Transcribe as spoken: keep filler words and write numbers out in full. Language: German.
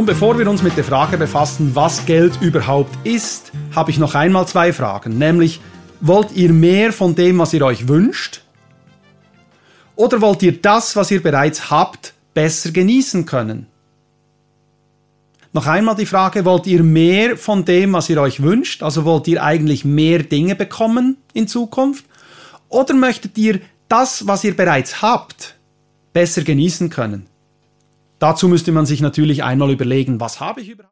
Nun, bevor wir uns mit der Frage befassen, was Geld überhaupt ist, habe ich noch einmal zwei Fragen. Nämlich, wollt ihr mehr von dem, was ihr euch wünscht? Oder wollt ihr das, was ihr bereits habt, besser genießen können? Noch einmal die Frage, wollt ihr mehr von dem, was ihr euch wünscht? Also wollt ihr eigentlich mehr Dinge bekommen in Zukunft? Oder möchtet ihr das, was ihr bereits habt, besser genießen können? Dazu müsste man sich natürlich einmal überlegen, was habe ich überhaupt?